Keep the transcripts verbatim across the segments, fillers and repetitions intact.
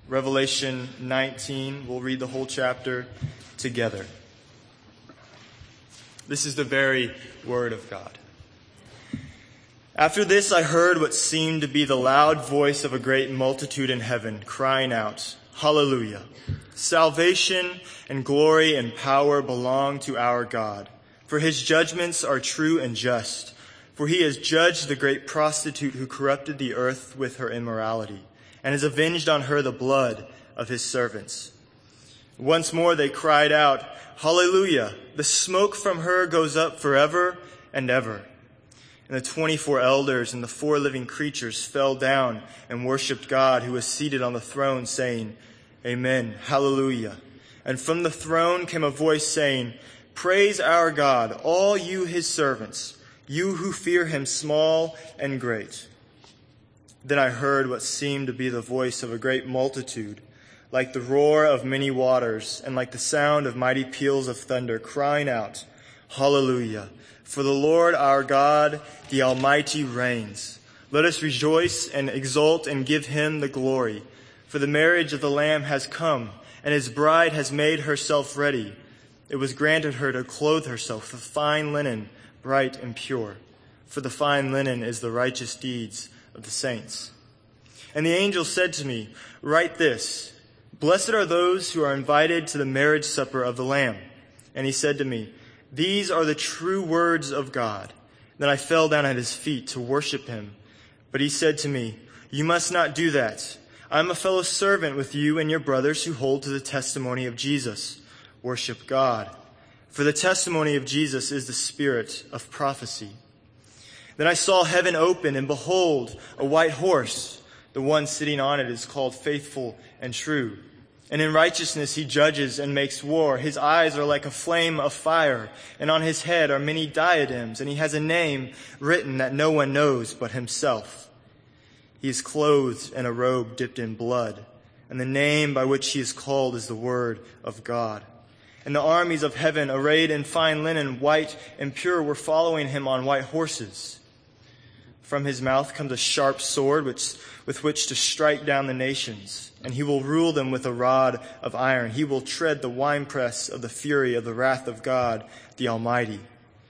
Revelation nineteen. We'll read the whole chapter together. This is the very word of God. After this I heard what seemed to be the loud voice of a great multitude in heaven, crying out, Hallelujah! Salvation and glory and power belong to our God, for his judgments are true and just. For he has judged the great prostitute who corrupted the earth with her immorality, and has avenged on her the blood of his servants. Once more they cried out, Hallelujah! The smoke from her goes up forever and ever. And the twenty-four elders and the four living creatures fell down and worshipped God who was seated on the throne, saying, Amen, Hallelujah. And from the throne came a voice saying, Praise our God, all you his servants, you who fear him, small and great. Then I heard what seemed to be the voice of a great multitude, like the roar of many waters, and like the sound of mighty peals of thunder, crying out, Hallelujah! For the Lord our God, the Almighty, reigns. Let us rejoice and exult and give him the glory. For the marriage of the Lamb has come, and his bride has made herself ready. It was granted her to clothe herself with fine linen, bright and pure. For the fine linen is the righteous deeds of the saints. And the angel said to me, Write this, Blessed are those who are invited to the marriage supper of the Lamb. And he said to me, These are the true words of God. Then I fell down at his feet to worship him. But he said to me, You must not do that. I am a fellow servant with you and your brothers who hold to the testimony of Jesus. Worship God. For the testimony of Jesus is the spirit of prophecy. Then I saw heaven open, and behold, a white horse. The one sitting on it is called Faithful and True. And in righteousness he judges and makes war. His eyes are like a flame of fire, and on his head are many diadems, and he has a name written that no one knows but himself. He is clothed in a robe dipped in blood, and the name by which he is called is the Word of God. And the armies of heaven, arrayed in fine linen, white and pure, were following him on white horses. From his mouth comes a sharp sword which, with which to strike down the nations, and he will rule them with a rod of iron. He will tread the winepress of the fury of the wrath of God, the Almighty.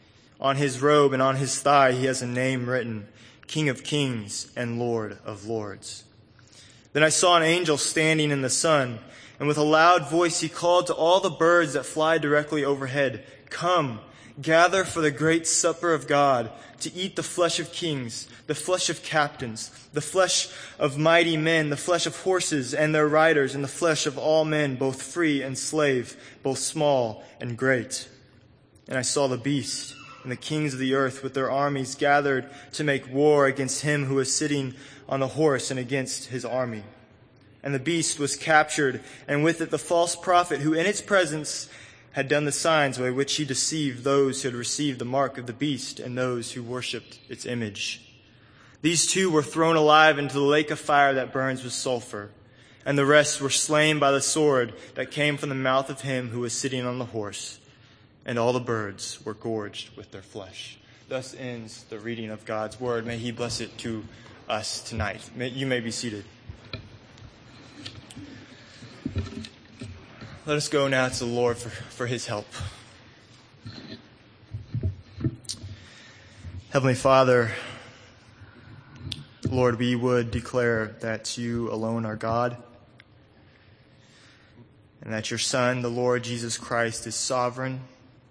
On his robe and on his thigh he has a name written, King of Kings and Lord of Lords. Then I saw an angel standing in the sun, and with a loud voice he called to all the birds that fly directly overhead, Come, gather for the great supper of God, to eat the flesh of kings, the flesh of captains, the flesh of mighty men, the flesh of horses and their riders, and the flesh of all men, both free and slave, both small and great. And I saw the beast and the kings of the earth with their armies gathered to make war against him who was sitting on the horse and against his army. And the beast was captured, and with it the false prophet who in its presence had done the signs by which he deceived those who had received the mark of the beast and those who worshipped its image. These two were thrown alive into the lake of fire that burns with sulfur, and the rest were slain by the sword that came from the mouth of him who was sitting on the horse. And all the birds were gorged with their flesh. Thus ends the reading of God's word. May he bless it to us tonight. May, you may be seated. Let us go now to the Lord for, for his help. Heavenly Father, Lord, we would declare that you alone are God, and that your Son, the Lord Jesus Christ, is sovereign.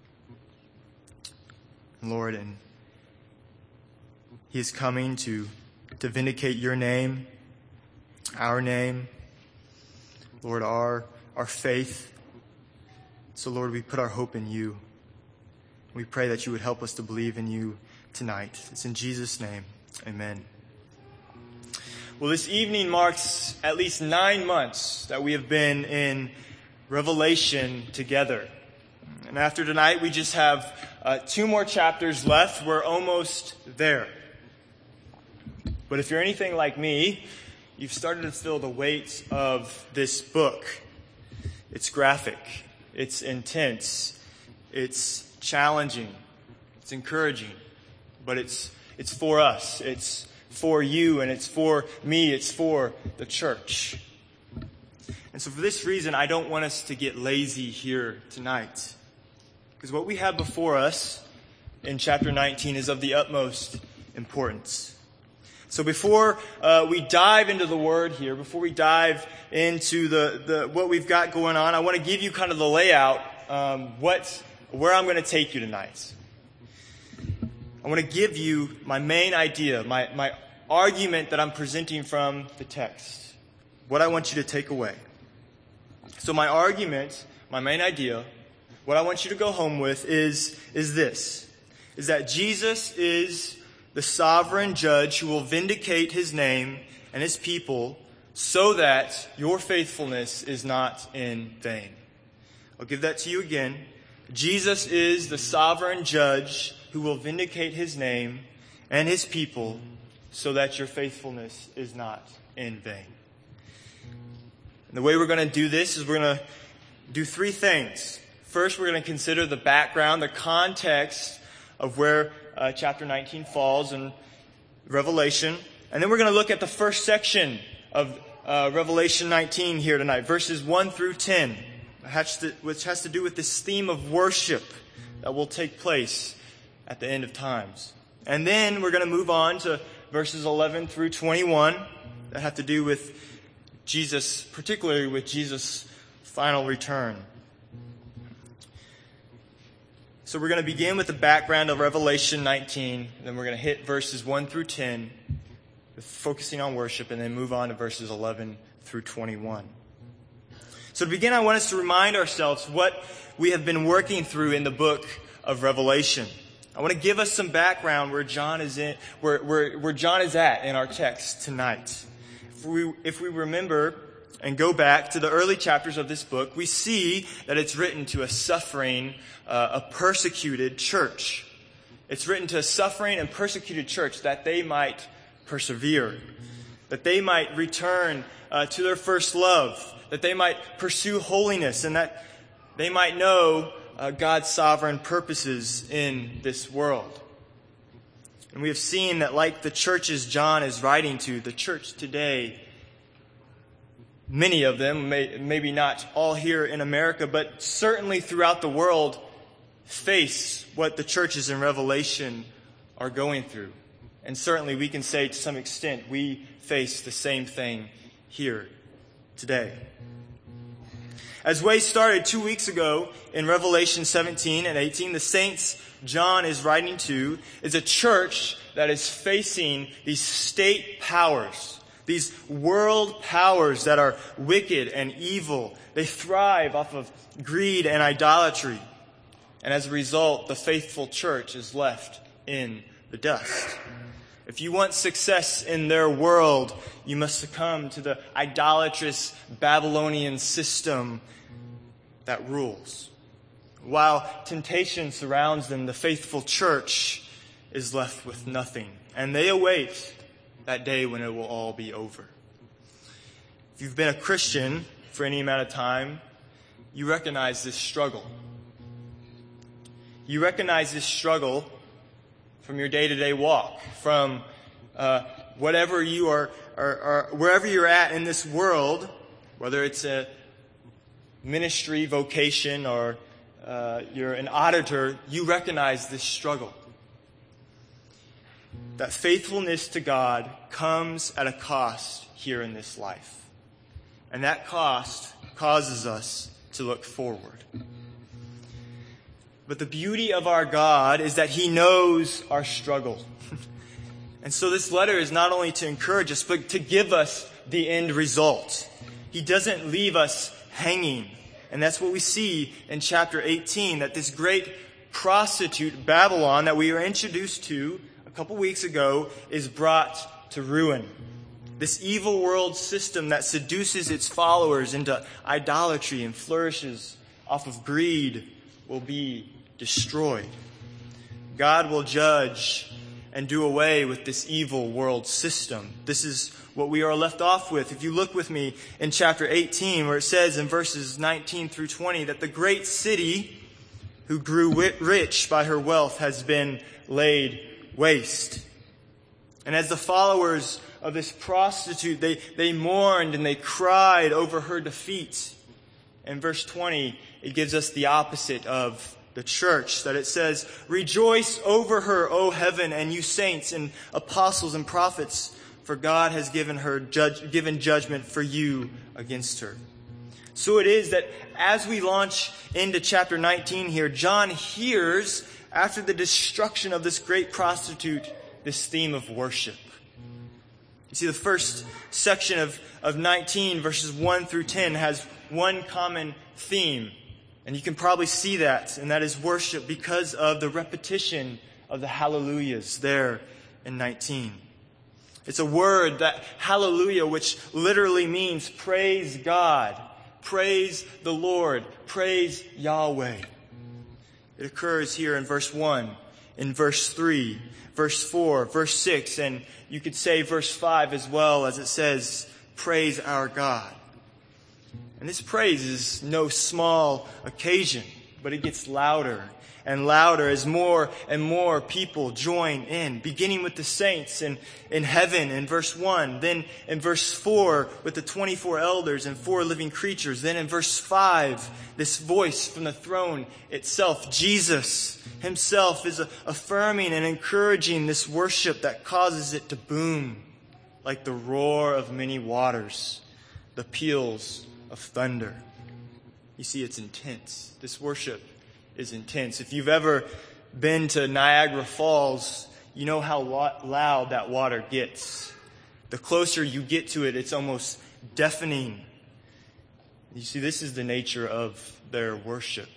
Lord, and he is coming to, to vindicate your name, our name, Lord, our, our faith. So, Lord, we put our hope in you. We pray that you would help us to believe in you tonight. It's in Jesus' name. Amen. Well, this evening marks at least nine months that we have been in Revelation together. And after tonight, we just have uh, two more chapters left. We're almost there. But if you're anything like me, you've started to feel the weight of this book. It's graphic. It's intense. It's challenging. It's encouraging. But it's it's for us. It's for you, and it's for me. It's for the church. And so for this reason, I don't want us to get lazy here tonight. Because what we have before us in chapter nineteen is of the utmost importance. So before uh, we dive into the Word here, before we dive into the, the what we've got going on, I want to give you kind of the layout, um, what where I'm going to take you tonight. I want to give you my main idea, my, my argument that I'm presenting from the text. What I want you to take away. So my argument, my main idea, what I want you to go home with is, is this. Is that Jesus is the sovereign judge who will vindicate his name and his people so that your faithfulness is not in vain. I'll give that to you again. Jesus is the sovereign judge who will vindicate his name and his people so that your faithfulness is not in vain. And the way we're going to do this is we're going to do three things. First, we're going to consider the background, the context of where uh, chapter nineteen falls in Revelation. And then we're going to look at the first section of uh, Revelation nineteen here tonight, verses one through ten. Which has to do with this theme of worship that will take place at the end of times. And then we're going to move on to verses eleven through twenty-one that have to do with Jesus, particularly with Jesus' final return. So we're going to begin with the background of Revelation nineteen, and then we're going to hit verses one through ten, focusing on worship, and then move on to verses eleven through twenty-one. So to begin, I want us to remind ourselves what we have been working through in the book of Revelation. I want to give us some background where John is in, where, where, where John is at in our text tonight. If we, if we remember and go back to the early chapters of this book, we see that it's written to a suffering, uh, a persecuted church. It's written to a suffering and persecuted church that they might persevere, that they might return uh, to their first love, that they might pursue holiness, and that they might know uh, God's sovereign purposes in this world. And we have seen that like the churches John is writing to, the church today, many of them, may, maybe not all here in America, but certainly throughout the world, face what the churches in Revelation are going through. And certainly we can say to some extent we face the same thing here today. As Way started two weeks ago in Revelation seventeen and eighteen, the saints John is writing to is a church that is facing these state powers, these world powers that are wicked and evil. They thrive off of greed and idolatry. And as a result, the faithful church is left in the dust. If you want success in their world, you must succumb to the idolatrous Babylonian system that rules. While temptation surrounds them, the faithful church is left with nothing. And they await that day when it will all be over. If you've been a Christian for any amount of time, you recognize this struggle. You recognize this struggle from your day-to-day walk, from uh, whatever you are, are, are, wherever you're at in this world, whether it's a ministry, vocation, or uh, you're an auditor, you recognize this struggle. That faithfulness to God comes at a cost here in this life. And that cost causes us to look forward. But the beauty of our God is that He knows our struggle. And so this letter is not only to encourage us, but to give us the end result. He doesn't leave us hanging. And that's what we see in chapter eighteen, that this great prostitute, Babylon, that we were introduced to a couple weeks ago, is brought to ruin. This evil world system that seduces its followers into idolatry and flourishes off of greed will be destroyed. God will judge and do away with this evil world system. This is what we are left off with. If you look with me in chapter eighteen, where it says in verses nineteen through twenty that the great city who grew rich by her wealth has been laid waste. And as the followers of this prostitute, they, they mourned and they cried over her defeat. In verse twenty, it gives us the opposite of the church, that it says, "Rejoice over her, O heaven, and you saints and apostles and prophets, for God has given her judge, given judgment for you against her." So it is that as we launch into chapter nineteen here, John hears, after the destruction of this great prostitute, this theme of worship. You see, the first section of, of nineteen, verses one through ten, has one common theme. And you can probably see that, and that is worship, because of the repetition of the hallelujahs there in nineteen. It's a word, that hallelujah, which literally means praise God, praise the Lord, praise Yahweh. It occurs here in verse one, in verse three, verse four, verse six, and you could say verse five as well, as it says, praise our God. And this praise is no small occasion, but it gets louder and louder as more and more people join in, beginning with the saints in, in heaven in verse one, then in verse four with the twenty-four elders and four living creatures, then in verse five, this voice from the throne itself, Jesus himself, is affirming and encouraging this worship that causes it to boom like the roar of many waters, the peals of thunder. You see, it's intense. This worship is intense. If you've ever been to Niagara Falls, you know how loud that water gets. The closer you get to it, it's almost deafening. You see, this is the nature of their worship.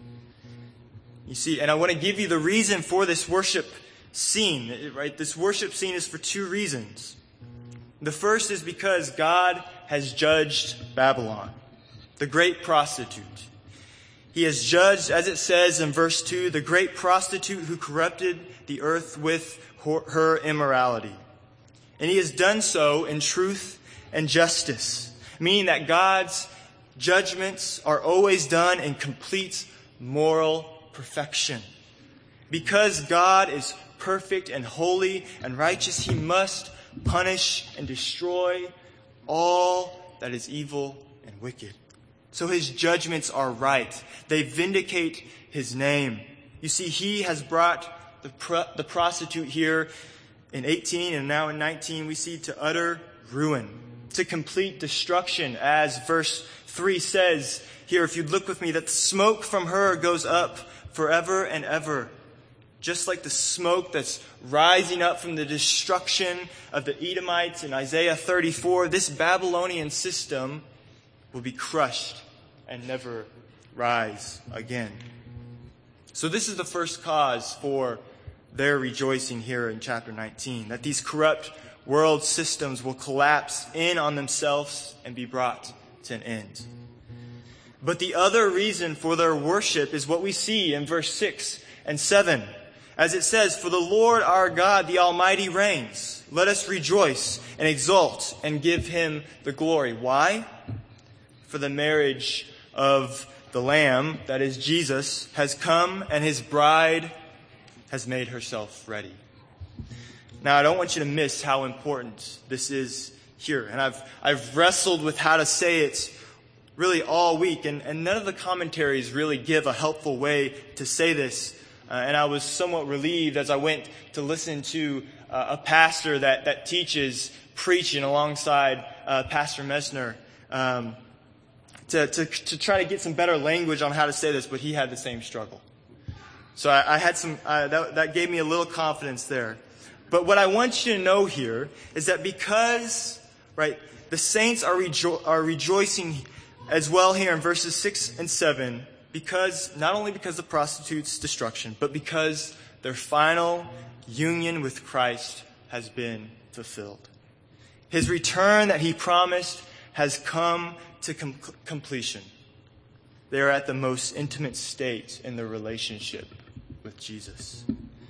You see, and I want to give you the reason for this worship scene, right? This worship scene is for two reasons. The first is because God has judged Babylon, the great prostitute. He has judged, as it says in verse two, the great prostitute who corrupted the earth with her immorality. And he has done so in truth and justice, meaning that God's judgments are always done in complete moral perfection. Because God is perfect and holy and righteous, he must punish and destroy all that is evil and wicked. So his judgments are right. They vindicate his name. You see, he has brought the, pro- the prostitute here in eighteen and now in nineteen, we see, to utter ruin, to complete destruction, as verse three says here, if you'd look with me, that the smoke from her goes up forever and ever. Just like the smoke that's rising up from the destruction of the Edomites in Isaiah thirty-four, this Babylonian system will be crushed and never rise again. So this is the first cause for their rejoicing here in chapter nineteen, that these corrupt world systems will collapse in on themselves and be brought to an end. But the other reason for their worship is what we see in verse six and seven. As it says, "For the Lord our God, the Almighty, reigns. Let us rejoice and exult and give him the glory." Why? For the marriage of the Lamb, that is Jesus, has come, and his bride has made herself ready. Now, I don't want you to miss how important this is here. And I've I've wrestled with how to say it really all week, and, and none of the commentaries really give a helpful way to say this. Uh, and I was somewhat relieved as I went to listen to uh, a pastor that, that teaches preaching alongside uh, Pastor Messner um, to, to, to try to get some better language on how to say this, but he had the same struggle. So I, I had some, uh, that, that gave me a little confidence there. But what I want you to know here is that because, right, the saints are, rejo- are rejoicing as well here in verses six and seven, because, not only because of the prostitute's destruction, but because their final union with Christ has been fulfilled. His return that he promised has come to com- completion. They are at the most intimate state in their relationship with Jesus.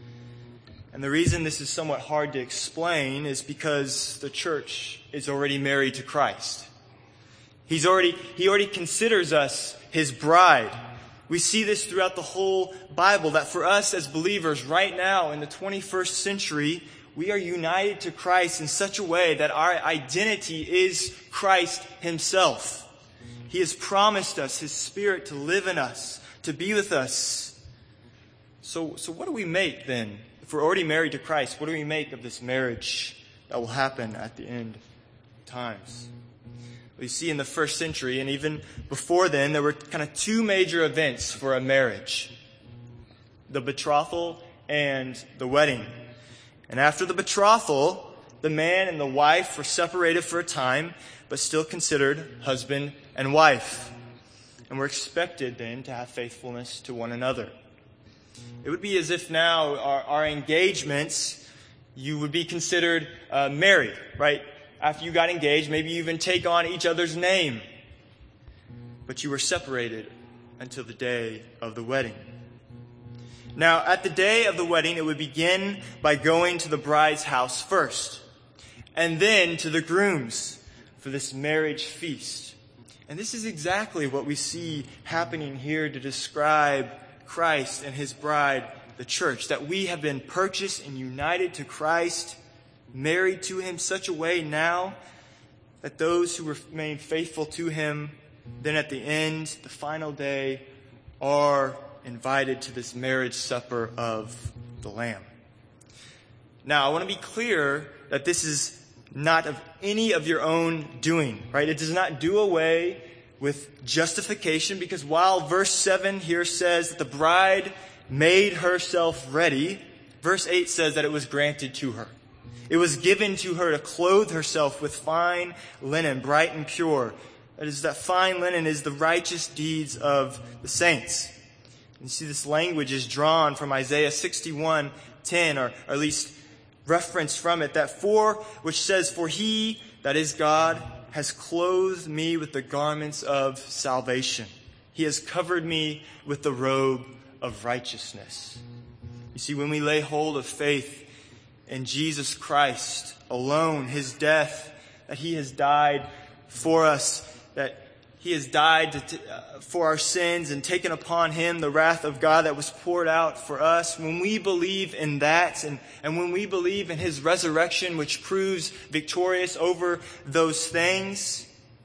And the reason this is somewhat hard to explain is because the church is already married to Christ. He's already, he already considers us his bride. We see this throughout the whole Bible, that for us as believers right now in the twenty-first century, we are united to Christ in such a way that our identity is Christ himself. He has promised us his Spirit to live in us, to be with us. So, so what do we make then? If we're already married to Christ, what do we make of this marriage that will happen at the end of times? Well, you see, in the first century, and even before then, there were kind of two major events for a marriage: the betrothal and the wedding. And after the betrothal, the man and the wife were separated for a time, but still considered husband and wife, and were expected then to have faithfulness to one another. It would be as if now our, our engagements, you would be considered uh, married, right? After you got engaged, maybe you even take on each other's name. But you were separated until the day of the wedding. Now, at the day of the wedding, it would begin by going to the bride's house first, and then to the groom's for this marriage feast. And this is exactly what we see happening here to describe Christ and his bride, the church, that we have been purchased and united to Christ, married to him such a way now that those who remain faithful to him, then at the end, the final day, are invited to this marriage supper of the Lamb. Now, I want to be clear that this is not of any of your own doing, right? It does not do away with justification, because while verse seven here says that the bride made herself ready, verse eight says that it was granted to her. It was given to her to clothe herself with fine linen, bright and pure. That is, that fine linen is the righteous deeds of the saints. And you see, this language is drawn from Isaiah sixty-one ten, or, or at least reference from it, that for, which says, "For he, that is God, has clothed me with the garments of salvation. He has covered me with the robe of righteousness." You see, when we lay hold of faith in Jesus Christ alone, his death, that he has died for us, that he has died to, uh, for our sins and taken upon him the wrath of God that was poured out for us. When we believe in that, and, and when we believe in his resurrection, which proves victorious over those things,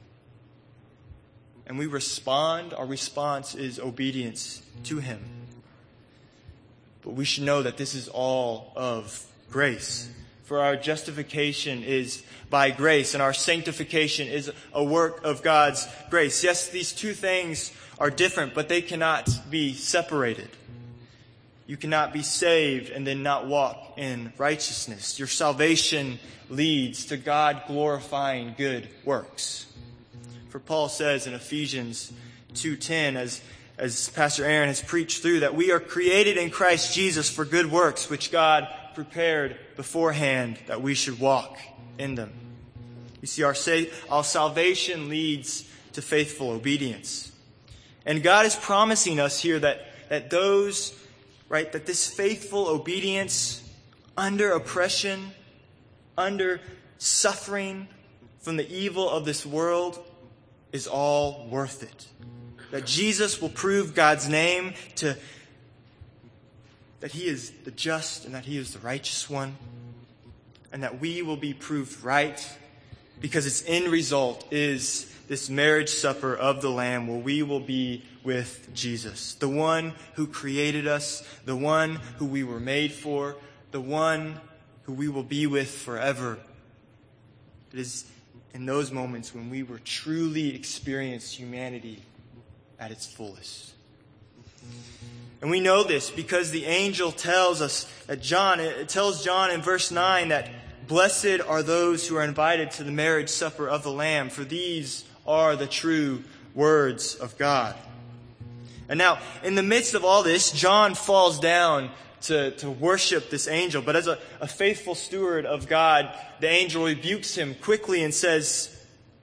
and we respond, our response is obedience to him. But we should know that this is all of grace. For our justification is by grace, and our sanctification is a work of God's grace. Yes, these two things are different, but they cannot be separated. You cannot be saved and then not walk in righteousness. Your salvation leads to God glorifying good works. For Paul says in Ephesians two ten, as, as Pastor Aaron has preached through, that we are created in Christ Jesus for good works, which God prepared beforehand that we should walk in them. You see, our, sa- our salvation leads to faithful obedience. And God is promising us here that, that those, right, that this faithful obedience under oppression, under suffering from the evil of this world is all worth it. That Jesus will prove God's name to that he is the just and that he is the righteous one, and that we will be proved right because its end result is this marriage supper of the Lamb, where we will be with Jesus, the one who created us, the one who we were made for, the one who we will be with forever. It is in those moments when we will truly experience humanity at its fullest. And we know this because the angel tells us that John, it tells John in verse nine that blessed are those who are invited to the marriage supper of the Lamb, for these are the true words of God. And now, in the midst of all this, John falls down to, to worship this angel. But as a, a faithful steward of God, the angel rebukes him quickly and says,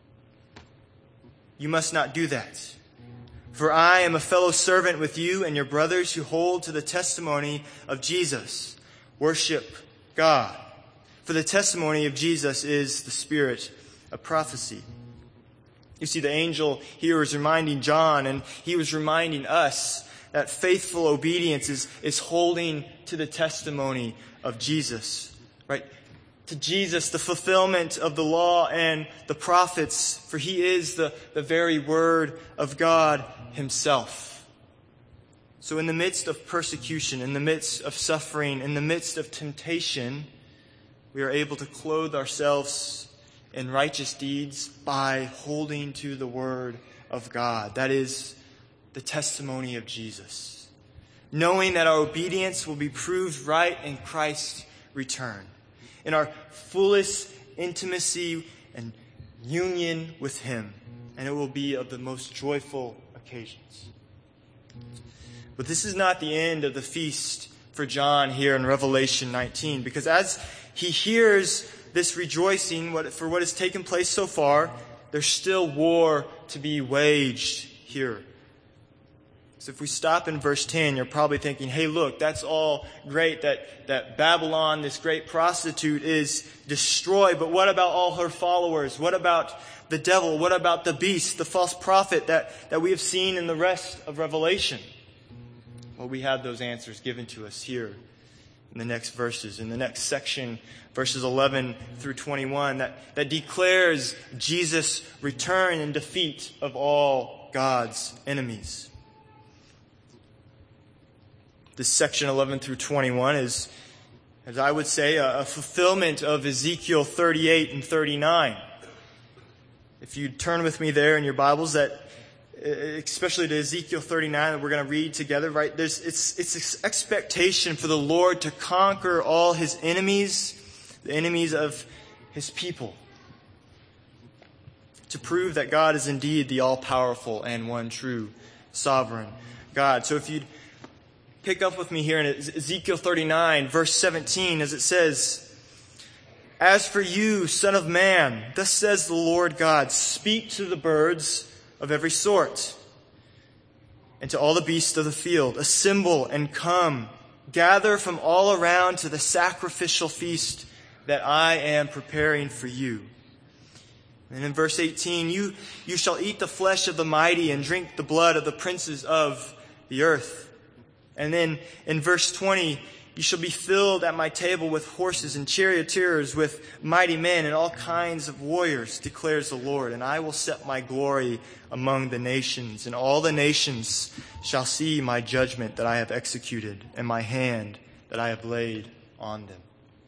"You must not do that. For I am a fellow servant with you and your brothers who hold to the testimony of Jesus. Worship God. For the testimony of Jesus is the spirit of prophecy." You see, the angel here was reminding John, and he was reminding us, that faithful obedience is, is holding to the testimony of Jesus. Right? to Jesus, the fulfillment of the law and the prophets, for he is the, the very word of God himself. So in the midst of persecution, in the midst of suffering, in the midst of temptation, we are able to clothe ourselves in righteous deeds by holding to the word of God. That is the testimony of Jesus. Knowing that our obedience will be proved right in Christ's return. In our fullest intimacy and union with him. And it will be of the most joyful occasions. But this is not the end of the feast for John here in Revelation nineteen. Because as he hears this rejoicing for what has taken place so far, there's still war to be waged here. So if we stop in verse ten, you're probably thinking, hey, look, that's all great that, that Babylon, this great prostitute, is destroyed. But what about all her followers? What about the devil? What about the beast, the false prophet that, that we have seen in the rest of Revelation? Well, we have those answers given to us here in the next verses, in the next section, verses eleven through twenty-one, that, that declares Jesus' return and defeat of all God's enemies. This section eleven through twenty-one is, as I would say, a, a fulfillment of Ezekiel thirty-eight and thirty-nine. If you turn with me there in your Bibles, that especially to Ezekiel thirty-nine that we're going to read together, right? There's it's it's this expectation for the Lord to conquer all his enemies, the enemies of his people, to prove that God is indeed the all-powerful and one true sovereign God. So if you'd pick up with me here in Ezekiel thirty-nine, verse seventeen, as it says, "As for you, son of man, thus says the Lord God, speak to the birds of every sort, and to all the beasts of the field, assemble and come, gather from all around to the sacrificial feast that I am preparing for you." And in verse eighteen, you, you shall eat the flesh of the mighty and drink the blood of the princes of the earth. And then in verse twenty, you shall be filled at my table with horses and charioteers, with mighty men and all kinds of warriors, declares the Lord. And I will set my glory among the nations, and all the nations shall see my judgment that I have executed, and my hand that I have laid on them.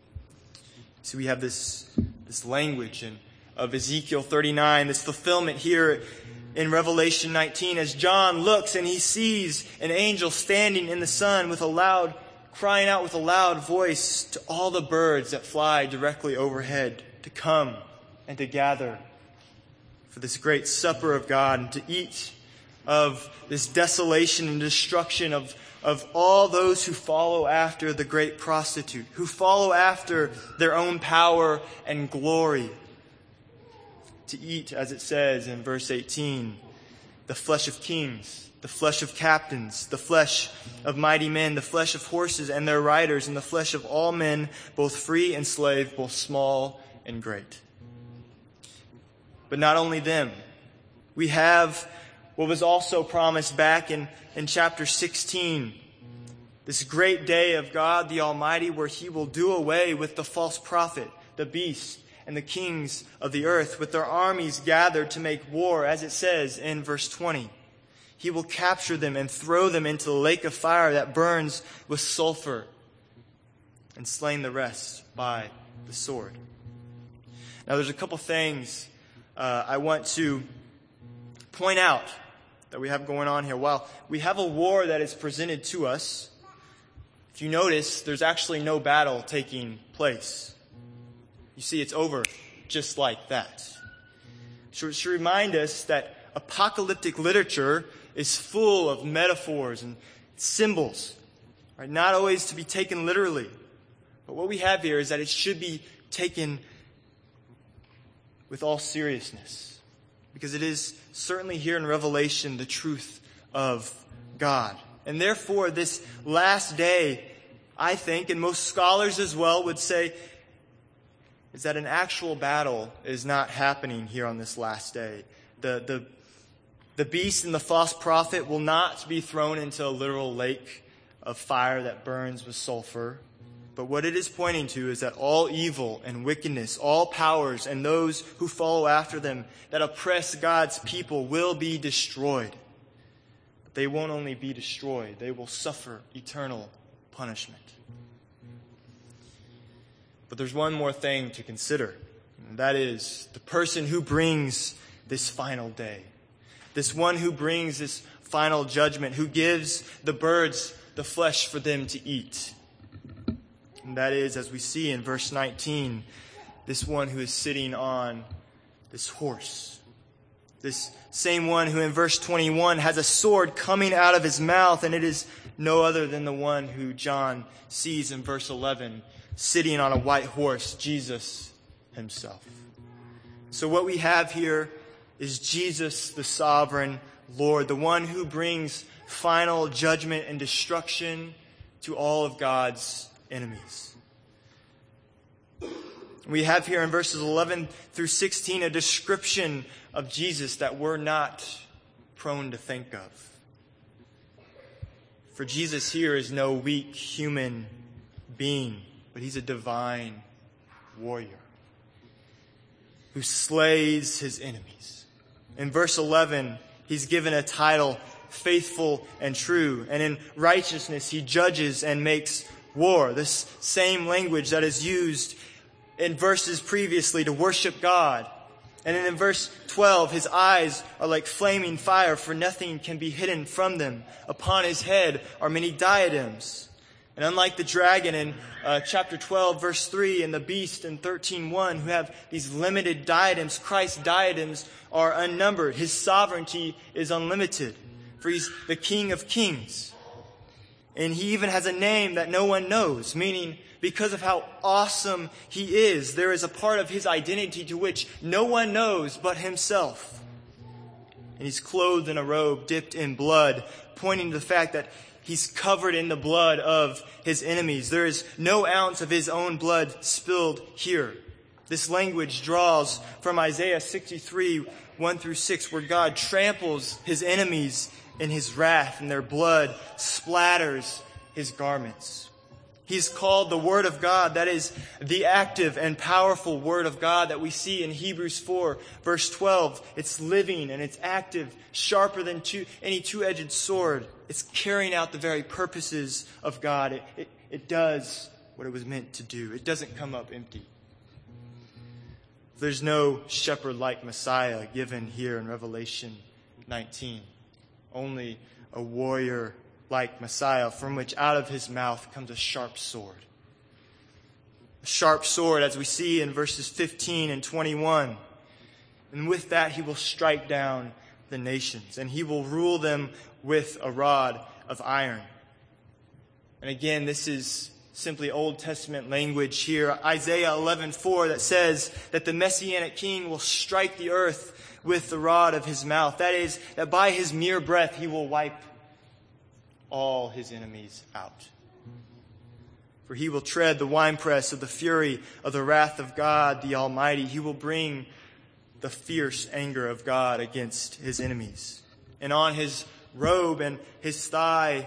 So we have this, this language in, of Ezekiel thirty-nine, this fulfillment here in Revelation nineteen, as John looks and he sees an angel standing in the sun with a loud, crying out with a loud voice to all the birds that fly directly overhead to come and to gather for this great supper of God and to eat of this desolation and destruction of, of all those who follow after the great prostitute, who follow after their own power and glory. To eat, as it says in verse eighteen, the flesh of kings, the flesh of captains, the flesh of mighty men, the flesh of horses and their riders, and the flesh of all men, both free and slave, both small and great. But not only them. We have what was also promised back in, in chapter sixteen, this great day of God the Almighty, where he will do away with the false prophet, the beast, and the kings of the earth, with their armies gathered to make war, as it says in verse twenty. He will capture them and throw them into the lake of fire that burns with sulfur, and slain the rest by the sword. Now there's a couple things uh, I want to point out that we have going on here. While we have a war that is presented to us, if you notice, there's actually no battle taking place. You see, it's over just like that. So it should remind us that apocalyptic literature is full of metaphors and symbols, right? Not always to be taken literally. But what we have here is that it should be taken with all seriousness, because it is certainly here in Revelation the truth of God. And therefore, this last day, I think, and most scholars as well would say, is that an actual battle is not happening here on this last day. The, the, the beast and the false prophet will not be thrown into a literal lake of fire that burns with sulfur. But what it is pointing to is that all evil and wickedness, all powers and those who follow after them that oppress God's people will be destroyed. But they won't only be destroyed, they will suffer eternal punishment. But there's one more thing to consider, and that is the person who brings this final day. This one who brings this final judgment, who gives the birds the flesh for them to eat. And that is, as we see in verse nineteen, this one who is sitting on this horse. This same one who in verse twenty-one has a sword coming out of his mouth, and it is no other than the one who John sees in verse eleven, sitting on a white horse, Jesus himself. So what we have here is Jesus, the sovereign Lord, the one who brings final judgment and destruction to all of God's enemies. We have here in verses eleven through sixteen a description of Jesus that we're not prone to think of. For Jesus here is no weak human being, but he's a divine warrior who slays his enemies. In verse eleven, he's given a title, faithful and true. And in righteousness, he judges and makes war. This same language that is used in verses previously to worship God. And then in verse twelve, his eyes are like flaming fire, for nothing can be hidden from them. Upon his head are many diadems. And unlike the dragon in uh, chapter twelve, verse three, and the beast in thirteen one, who have these limited diadems, Christ's diadems are unnumbered. His sovereignty is unlimited, for he's the King of kings. And he even has a name that no one knows, meaning because of how awesome he is, there is a part of his identity to which no one knows but himself. And he's clothed in a robe dipped in blood, pointing to the fact that he's covered in the blood of his enemies. There is no ounce of his own blood spilled here. This language draws from Isaiah sixty-three, one through six, where God tramples his enemies in his wrath, and their blood splatters his garments. He's called the Word of God. That is the active and powerful Word of God that we see in Hebrews four, verse twelve. It's living and it's active, sharper than two, any two-edged sword. It's carrying out the very purposes of God. It, it, it does what it was meant to do. It doesn't come up empty. There's no shepherd-like Messiah given here in Revelation nineteen. Only a warrior-like Messiah, from which out of his mouth comes a sharp sword. A sharp sword, as we see in verses fifteen and twenty-one. And with that, he will strike down the nations, and he will rule them with a rod of iron. And again, this is simply Old Testament language here. Isaiah eleven four, that says that the Messianic king will strike the earth with the rod of his mouth. That is, that by his mere breath he will wipe all his enemies out. For he will tread the winepress of the fury of the wrath of God the Almighty. He will bring the fierce anger of God against his enemies. And on his robe and his thigh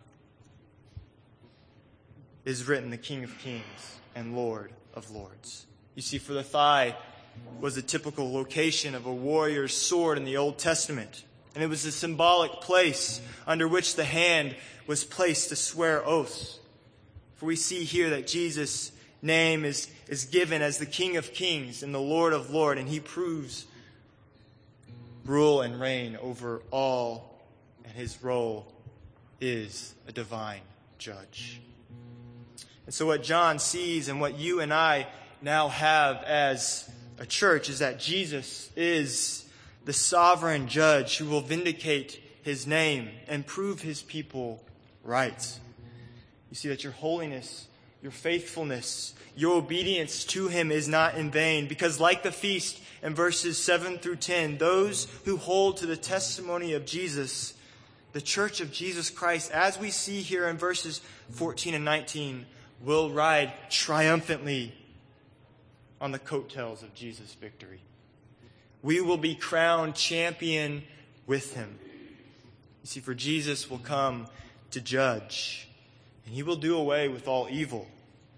is written the King of Kings and Lord of Lords. You see, for the thigh was a typical location of a warrior's sword in the Old Testament. And it was a symbolic place under which the hand was placed to swear oaths. For we see here that Jesus' name is, is given as the King of Kings and the Lord of Lords, and he proves rule and reign over all, and his role is a divine judge. And so what John sees and what you and I now have as a church is that Jesus is the sovereign judge who will vindicate his name and prove his people right. You see that your holiness, your faithfulness, your obedience to him is not in vain, because like the feast in verses seven through ten, those who hold to the testimony of Jesus, the church of Jesus Christ, as we see here in verses fourteen and nineteen, will ride triumphantly on the coattails of Jesus' victory. We will be crowned champion with him. You see, for Jesus will come to judge, and he will do away with all evil.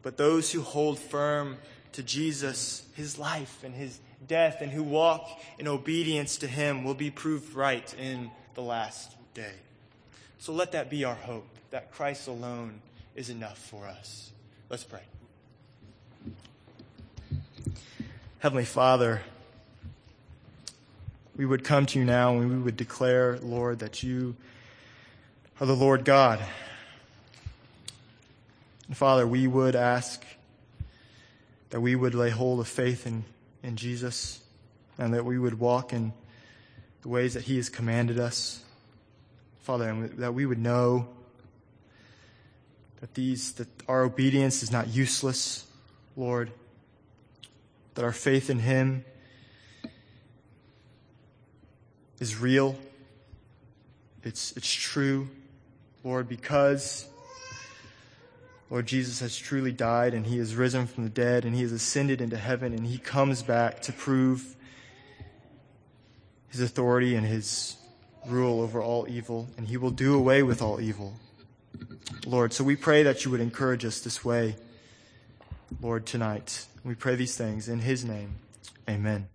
but those who hold firm to Jesus, his life and his death, and who walk in obedience to him will be proved right in the last day. So let that be our hope, that Christ alone is enough for us. Let's pray. Heavenly Father, we would come to you now and we would declare, Lord, that you are the Lord God. And Father, we would ask that we would lay hold of faith in, in Jesus, and that we would walk in the ways that he has commanded us. Father, and that we would know that these that our obedience is not useless, Lord, that our faith in him is real. It's it's true, Lord, because Lord Jesus has truly died and he has risen from the dead and he has ascended into heaven and he comes back to prove his authority and his rule over all evil, and he will do away with all evil. Lord, so we pray that you would encourage us this way, Lord, tonight. We pray these things in his name. Amen.